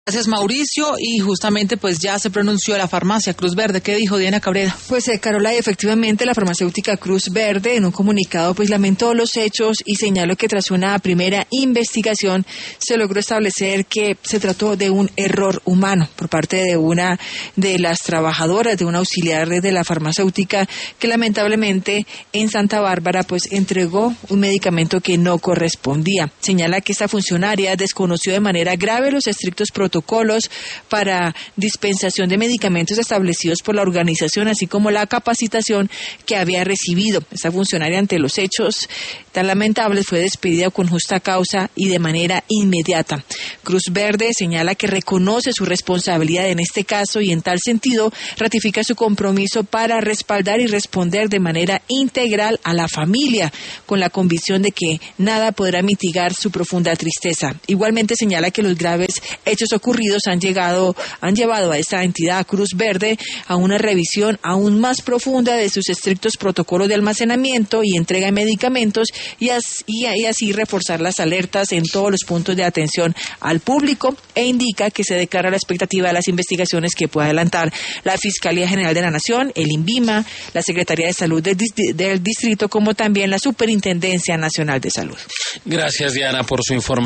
Gracias, Mauricio, y justamente pues ya se pronunció la farmacia Cruz Verde. ¿Qué dijo Diana Cabrera? Pues Carola, efectivamente la farmacéutica Cruz Verde en un comunicado pues lamentó los hechos y señaló que tras una primera investigación se logró establecer que se trató de un error humano por parte de una de las trabajadoras, de un auxiliar de la farmacéutica que lamentablemente en Santa Bárbara pues entregó un medicamento que no correspondía. Señala que esta funcionaria desconoció de manera grave los estrictos protocolos para dispensación de medicamentos establecidos por la organización, así como la capacitación que había recibido. Esta funcionaria, ante los hechos tan lamentables, fue despedida con justa causa y de manera inmediata. Cruz Verde señala que reconoce su responsabilidad en este caso y en tal sentido ratifica su compromiso para respaldar y responder de manera integral a la familia, con la convicción de que nada podrá mitigar su profunda tristeza. Igualmente señala que los graves hechos ocurridos han llevado a esta entidad Cruz Verde a una revisión aún más profunda de sus estrictos protocolos de almacenamiento y entrega de medicamentos y así reforzar las alertas en todos los puntos de atención al público, e indica que se declara la expectativa de las investigaciones que pueda adelantar la Fiscalía General de la Nación, el INVIMA, la Secretaría de Salud del Distrito, como también la Superintendencia Nacional de Salud. Gracias, Diana, por su información.